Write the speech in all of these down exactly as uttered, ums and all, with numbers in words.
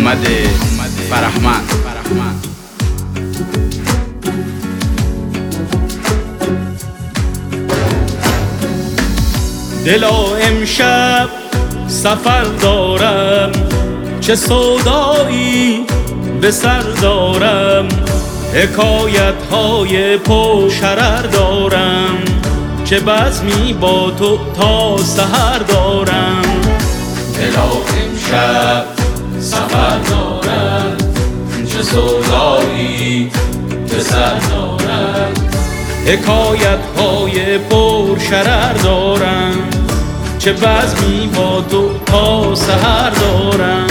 محمد فرهمند. دلا امشب سفر دارم، چه سودایی به سر دارم، حکایت های پر شرر دارم، چه بزمی با تو تا سحر دارم. دلا امشب سفر دارم، چه سودایی به سر دارم، حکایت های پر شرر دارم، چه بزمی با تو تا سحر دارم.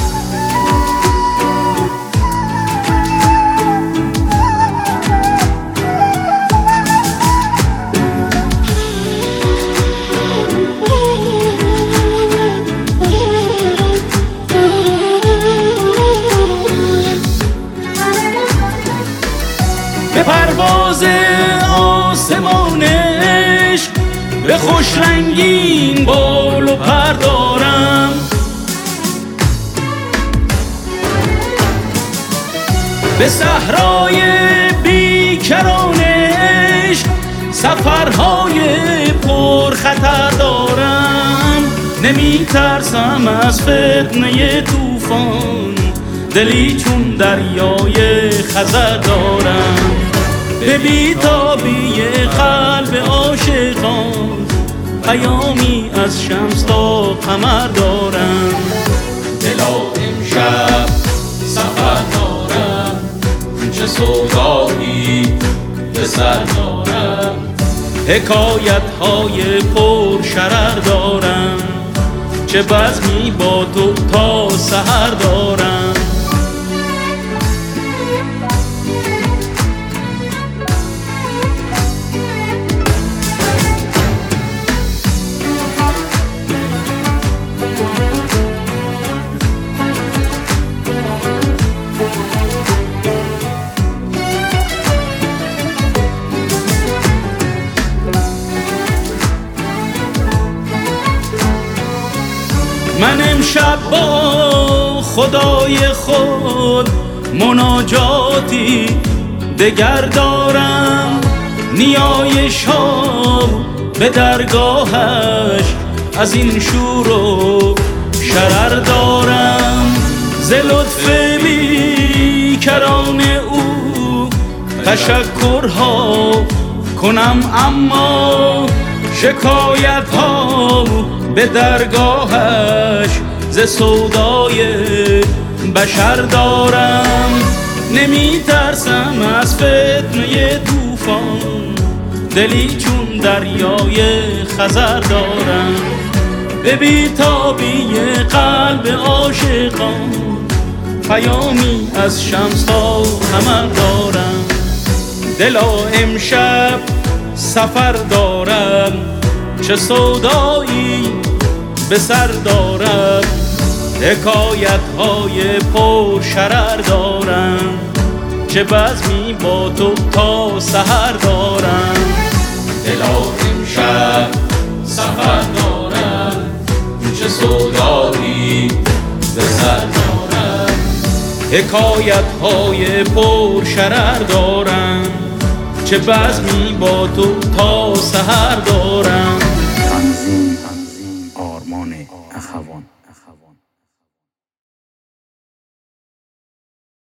به پرواز آسمان عشق به خوش رنگین بال و پر دارم، به صحرای بیکران عشق سفرهای پر خطر دارم. نمی ترسم از فتنه طوفان، دلی چون دریای خزر دارم. به بیتابی قلب عاشقان پیامی از شمس تا قمر دارم. دلا امشب سفر دارم، چه سودایی به سر دارم، حکایت های پر شرر دارم، چه بزمی با تو تا سحر دارم. من امشب با خدای خود مناجاتی دگر دارم، نیایش ها به درگاهش از این شور و شرر دارم. ز لطف بیکران او تشکرها کنم، اما شکایت ها به درگاهش ز سودای بشر دارم. نمی ترسم از فتنه طوفان، دلی چون دریای خزر دارم. به بیتابی قلب عاشقان پیامی از شمس تا قمر دارم. دلا امشب سفر دارم، چه سودایی به سر دارم، حکایت های پر شرر دارم، چه بزمی با تو تا سحر دارم. دلا امشب سفر دارم، چه سودایی به سر دارم، حکایت های پر شرر دارم، چه بزمی با تو تا سحر دارم.